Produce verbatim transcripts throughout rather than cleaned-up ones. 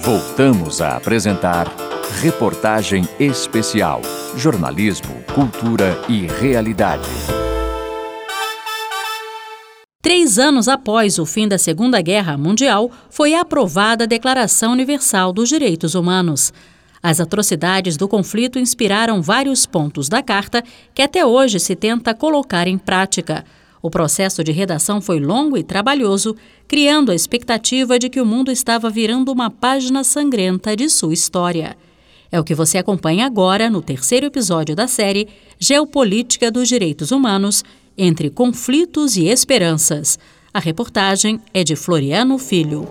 Voltamos a apresentar Reportagem Especial. Jornalismo, cultura e realidade. Três anos após o fim da Segunda Guerra Mundial, foi aprovada a Declaração Universal dos Direitos Humanos. As atrocidades do conflito inspiraram vários pontos da Carta que até hoje se tenta colocar em prática. O processo de redação foi longo e trabalhoso, criando a expectativa de que o mundo estava virando uma página sangrenta de sua história. É o que você acompanha agora no terceiro episódio da série Geopolítica dos Direitos Humanos, entre conflitos e esperanças. A reportagem é de Floriano Filho.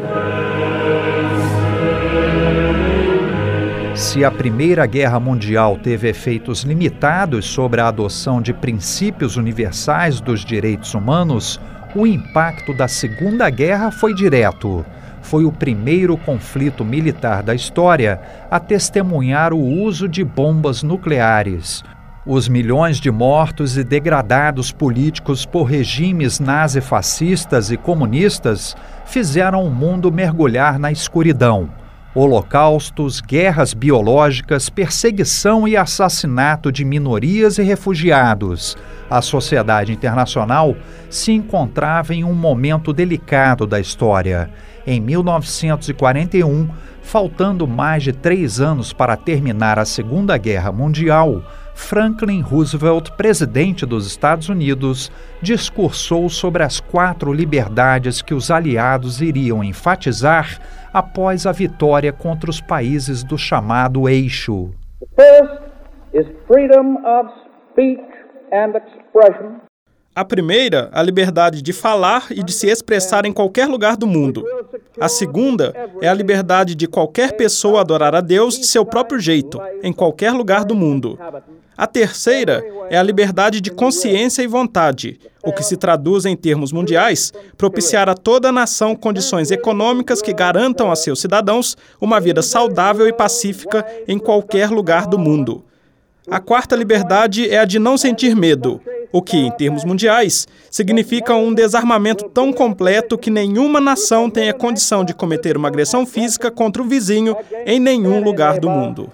Se a Primeira Guerra Mundial teve efeitos limitados sobre a adoção de princípios universais dos direitos humanos, o impacto da Segunda Guerra foi direto. Foi o primeiro conflito militar da história a testemunhar o uso de bombas nucleares. Os milhões de mortos e degradados políticos por regimes nazifascistas e comunistas fizeram o mundo mergulhar na escuridão. Holocaustos, guerras biológicas, perseguição e assassinato de minorias e refugiados. A sociedade internacional se encontrava em um momento delicado da história. Em mil novecentos e quarenta e um, faltando mais de três anos para terminar a Segunda Guerra Mundial, Franklin Roosevelt, presidente dos Estados Unidos, discursou sobre as quatro liberdades que os aliados iriam enfatizar após a vitória contra os países do chamado Eixo. The first is freedom of speech and expression. A primeira, a liberdade de falar e de se expressar em qualquer lugar do mundo. A segunda é a liberdade de qualquer pessoa adorar a Deus de seu próprio jeito, em qualquer lugar do mundo. A terceira é a liberdade de consciência e vontade, o que se traduz em termos mundiais, propiciar a toda a nação condições econômicas que garantam a seus cidadãos uma vida saudável e pacífica em qualquer lugar do mundo. A quarta liberdade é a de não sentir medo, o que, em termos mundiais, significa um desarmamento tão completo que nenhuma nação tenha condição de cometer uma agressão física contra o vizinho em nenhum lugar do mundo.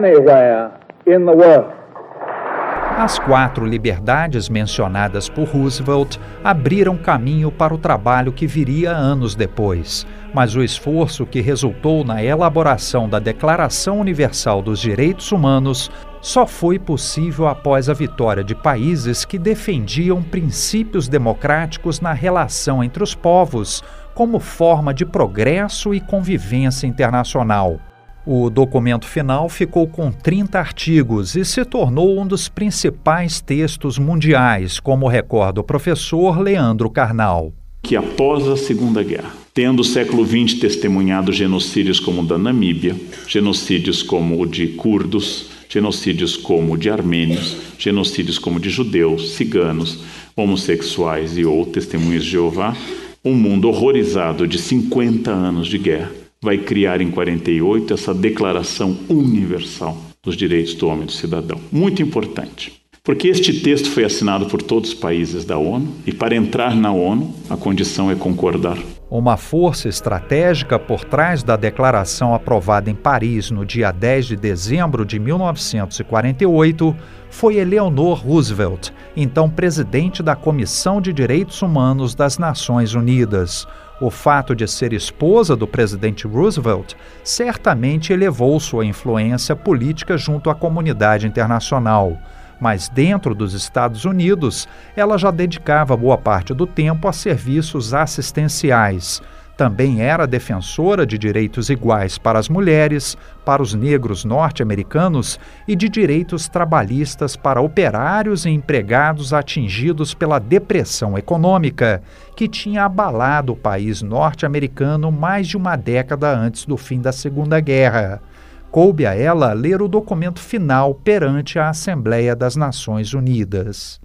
As quatro liberdades mencionadas por Roosevelt abriram caminho para o trabalho que viria anos depois, mas o esforço que resultou na elaboração da Declaração Universal dos Direitos Humanos só foi possível após a vitória de países que defendiam princípios democráticos na relação entre os povos como forma de progresso e convivência internacional. O documento final ficou com trinta artigos e se tornou um dos principais textos mundiais, como recorda o professor Leandro Carnal. Que após a Segunda Guerra, tendo o século vinte testemunhado genocídios como o da Namíbia, genocídios como o de curdos, genocídios como o de armênios, genocídios como o de judeus, ciganos, homossexuais e ou testemunhas de Jeová, um mundo horrorizado de cinquenta anos de guerra vai criar em quarenta e oito essa Declaração Universal dos Direitos do Homem e do Cidadão. Muito importante, porque este texto foi assinado por todos os países da ONU e para entrar na ONU a condição é concordar. Uma força estratégica por trás da declaração aprovada em Paris no dia dez de dezembro de mil novecentos e quarenta e oito foi Eleanor Roosevelt, então presidente da Comissão de Direitos Humanos das Nações Unidas. O fato de ser esposa do presidente Roosevelt certamente elevou sua influência política junto à comunidade internacional. Mas dentro dos Estados Unidos, ela já dedicava boa parte do tempo a serviços assistenciais. Também era defensora de direitos iguais para as mulheres, para os negros norte-americanos e de direitos trabalhistas para operários e empregados atingidos pela depressão econômica, que tinha abalado o país norte-americano mais de uma década antes do fim da Segunda Guerra. Coube a ela ler o documento final perante a Assembleia das Nações Unidas.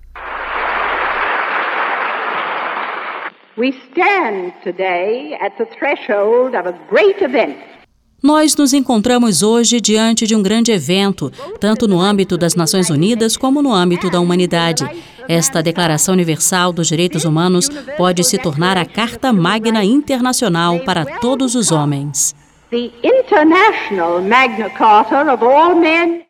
We stand today at the threshold of a great event. Nós nos encontramos hoje diante de um grande evento, tanto no âmbito das Nações Unidas como no âmbito da humanidade. Esta Declaração Universal dos Direitos Humanos pode se tornar a Carta Magna Internacional para todos os homens. the international Magna Carta of all men.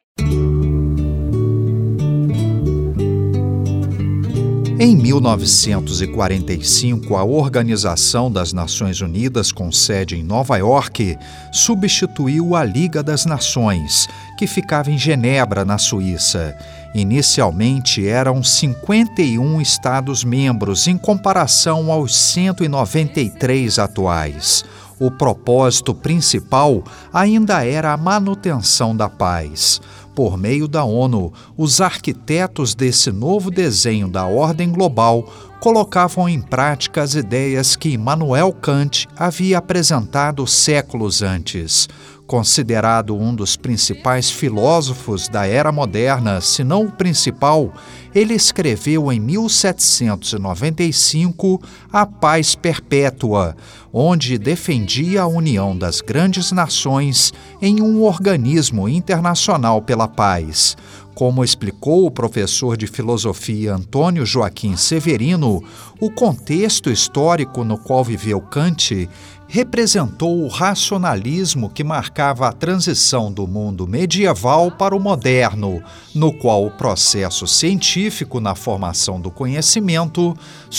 Em mil novecentos e quarenta e cinco, a Organização das Nações Unidas, com sede em Nova York, substituiu a Liga das Nações, que ficava em Genebra, na Suíça. Inicialmente eram cinquenta e um Estados-membros, em comparação aos cento e noventa e três atuais. O propósito principal ainda era a manutenção da paz. Por meio da ONU, os arquitetos desse novo desenho da ordem global colocavam em prática as ideias que Immanuel Kant havia apresentado séculos antes. Considerado um dos principais filósofos da era moderna, se não o principal, ele escreveu em mil setecentos e noventa e cinco A Paz Perpétua, onde defendia a união das grandes nações em um organismo internacional pela paz. Como explicou o professor de filosofia Antônio Joaquim Severino, o contexto histórico no qual viveu Kant representou o racionalismo que marcava a transição do mundo medieval para o moderno, no qual o processo científico na formação do conhecimento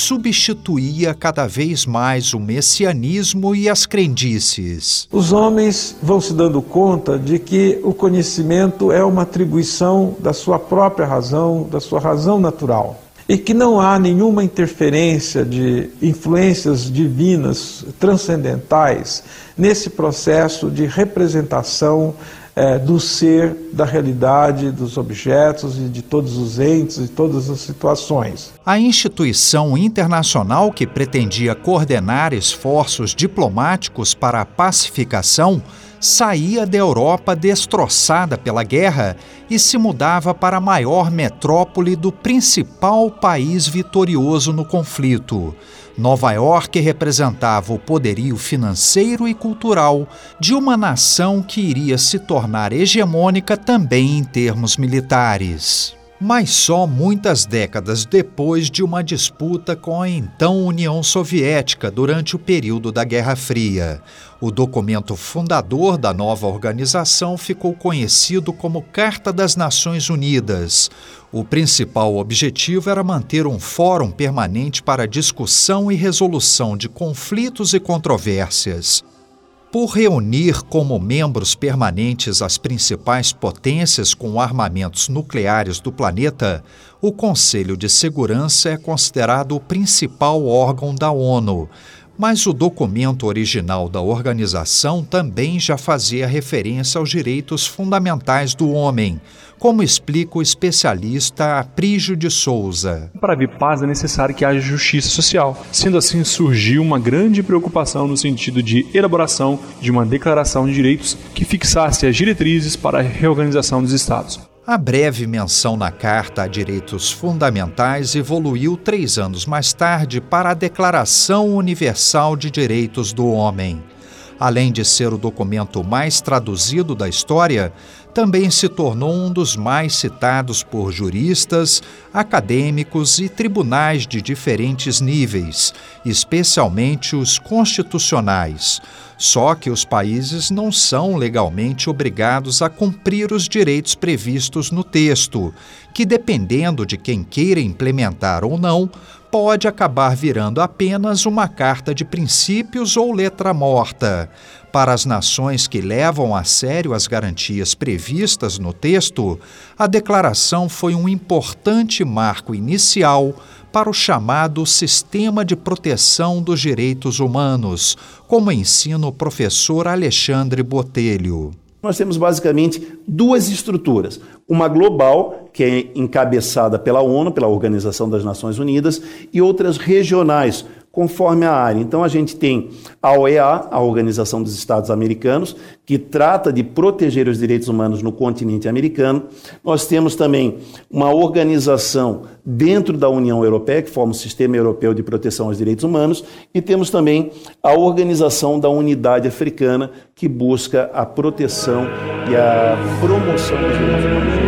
substituía cada vez mais o messianismo e as crendices. Os homens vão se dando conta de que o conhecimento é uma atribuição da sua própria razão, da sua razão natural. E que não há nenhuma interferência de influências divinas, transcendentais, nesse processo de representação é, do ser, da realidade, dos objetos e de todos os entes e todas as situações. A instituição internacional que pretendia coordenar esforços diplomáticos para a pacificação saía da Europa destroçada pela guerra e se mudava para a maior metrópole do principal país vitorioso no conflito. Nova York representava o poderio financeiro e cultural de uma nação que iria se tornar hegemônica também em termos militares. Mas só muitas décadas depois de uma disputa com a então União Soviética durante o período da Guerra Fria. O documento fundador da nova organização ficou conhecido como Carta das Nações Unidas. O principal objetivo era manter um fórum permanente para discussão e resolução de conflitos e controvérsias. Por reunir como membros permanentes as principais potências com armamentos nucleares do planeta, o Conselho de Segurança é considerado o principal órgão da ONU. Mas o documento original da organização também já fazia referência aos direitos fundamentais do homem, como explica o especialista Aprígio de Souza. Para haver paz é necessário que haja justiça social. Sendo assim, surgiu uma grande preocupação no sentido de elaboração de uma declaração de direitos que fixasse as diretrizes para a reorganização dos Estados. A breve menção na Carta a Direitos Fundamentais evoluiu três anos mais tarde para a Declaração Universal de Direitos do Homem. Além de ser o documento mais traduzido da história, também se tornou um dos mais citados por juristas, acadêmicos e tribunais de diferentes níveis, especialmente os constitucionais. Só que os países não são legalmente obrigados a cumprir os direitos previstos no texto, que, dependendo de quem queira implementar ou não, pode acabar virando apenas uma carta de princípios ou letra morta. Para as nações que levam a sério as garantias previstas no texto, a declaração foi um importante marco inicial para o chamado Sistema de Proteção dos Direitos Humanos, como ensina o professor Alexandre Botelho. Nós temos basicamente duas estruturas. Uma global, que é encabeçada pela ONU, pela Organização das Nações Unidas, e outras regionais, conforme a área. Então a gente tem a O E A, a Organização dos Estados Americanos, que trata de proteger os direitos humanos no continente americano. Nós temos também uma organização dentro da União Europeia, que forma o Sistema Europeu de Proteção aos Direitos Humanos, e temos também a Organização da Unidade Africana, que busca a proteção e a promoção dos direitos humanos.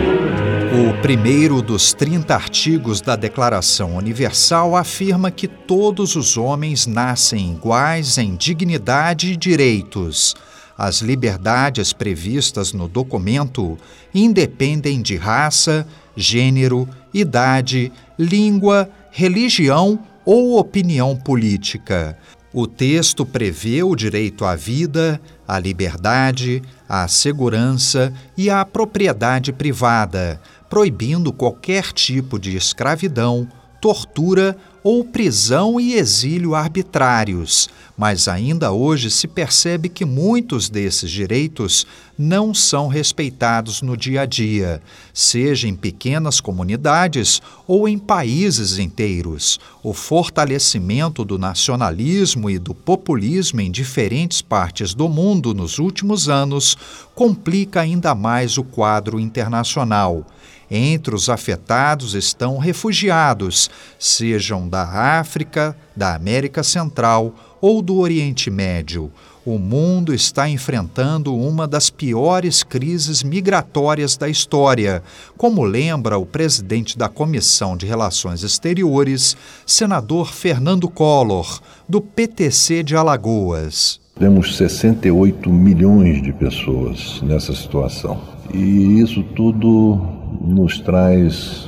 O primeiro dos trinta artigos da Declaração Universal afirma que todos os homens nascem iguais em dignidade e direitos. As liberdades previstas no documento independem de raça, gênero, idade, língua, religião ou opinião política. O texto prevê o direito à vida, à liberdade, à segurança e à propriedade privada, proibindo qualquer tipo de escravidão, tortura ou prisão e exílio arbitrários, mas ainda hoje se percebe que muitos desses direitos não são respeitados no dia a dia, seja em pequenas comunidades ou em países inteiros. O fortalecimento do nacionalismo e do populismo em diferentes partes do mundo nos últimos anos complica ainda mais o quadro internacional. Entre os afetados estão refugiados, sejam da África, da América Central ou do Oriente Médio. O mundo está enfrentando uma das piores crises migratórias da história, como lembra o presidente da Comissão de Relações Exteriores, senador Fernando Collor, do P T C de Alagoas. Temos sessenta e oito milhões de pessoas nessa situação. E isso tudo nos traz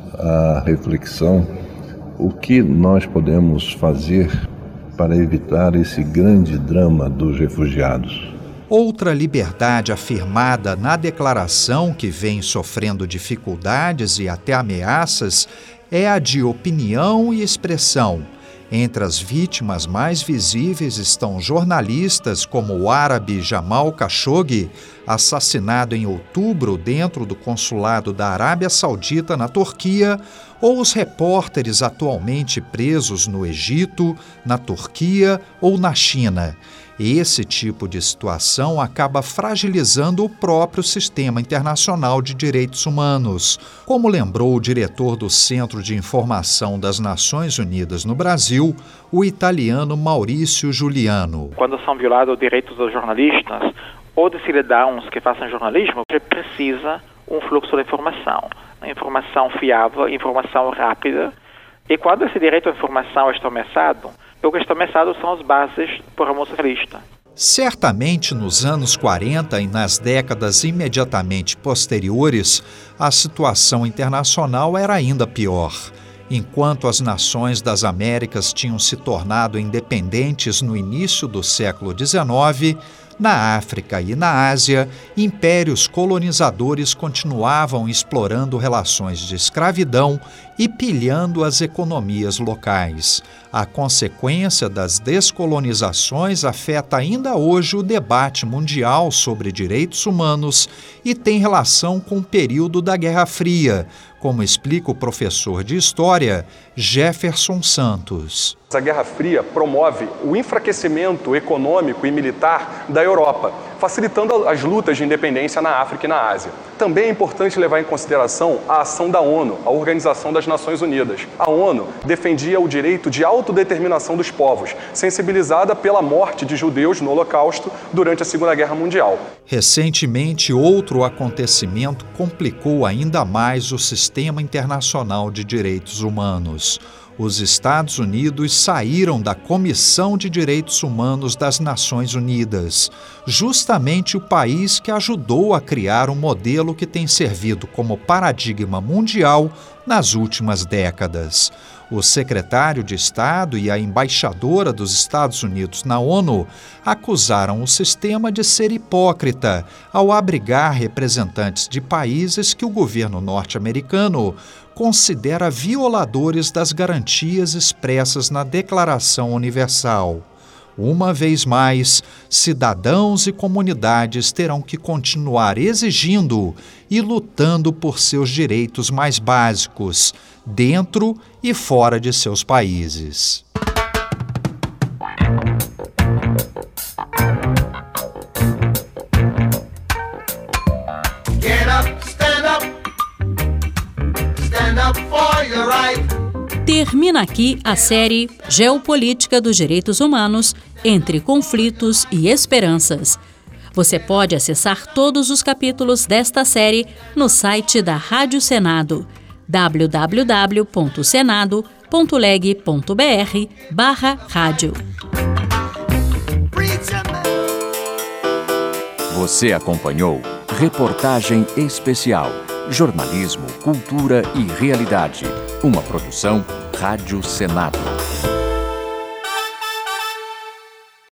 a reflexão o que nós podemos fazer para evitar esse grande drama dos refugiados. Outra liberdade afirmada na declaração que vem sofrendo dificuldades e até ameaças é a de opinião e expressão. Entre as vítimas mais visíveis estão jornalistas como o árabe Jamal Khashoggi, assassinado em outubro dentro do consulado da Arábia Saudita na Turquia, ou os repórteres atualmente presos no Egito, na Turquia ou na China. Esse tipo de situação acaba fragilizando o próprio sistema internacional de direitos humanos, como lembrou o diretor do Centro de Informação das Nações Unidas no Brasil, o italiano Maurício Giuliano. Quando são violados os direitos dos jornalistas ou de cidadãos que façam jornalismo, precisa um fluxo de informação, informação fiável, informação rápida. E quando esse direito à informação é ameaçado, o que está ameaçado são as bases por amor socialista. Certamente nos anos quarenta e nas décadas imediatamente posteriores, a situação internacional era ainda pior. Enquanto as nações das Américas tinham se tornado independentes no início do século dezenove, na África e na Ásia, impérios colonizadores continuavam explorando relações de escravidão e pilhando as economias locais. A consequência das descolonizações afeta ainda hoje o debate mundial sobre direitos humanos e tem relação com o período da Guerra Fria, como explica o professor de História Jefferson Santos. A Guerra Fria promove o enfraquecimento econômico e militar da Europa, facilitando as lutas de independência na África e na Ásia. Também é importante levar em consideração a ação da ONU, a Organização das Nações Unidas. A ONU defendia o direito de autodeterminação dos povos, sensibilizada pela morte de judeus no Holocausto durante a Segunda Guerra Mundial. Recentemente, outro acontecimento complicou ainda mais o sistema internacional de direitos humanos. Os Estados Unidos saíram da Comissão de Direitos Humanos das Nações Unidas, justamente o país que ajudou a criar um modelo que tem servido como paradigma mundial nas últimas décadas. O secretário de Estado e a embaixadora dos Estados Unidos na ONU acusaram o sistema de ser hipócrita ao abrigar representantes de países que o governo norte-americano considera violadores das garantias expressas na Declaração Universal. Uma vez mais, cidadãos e comunidades terão que continuar exigindo e lutando por seus direitos mais básicos, dentro e fora de seus países. Get up, stand up. Stand up for your right. Termina aqui a série Geopolítica dos Direitos Humanos, entre conflitos e esperanças. Você pode acessar todos os capítulos desta série no site da Rádio Senado, w w w ponto senado ponto leg ponto b r barra rádio. Você acompanhou Reportagem Especial, Jornalismo, Cultura e Realidade. Uma produção Rádio Senado.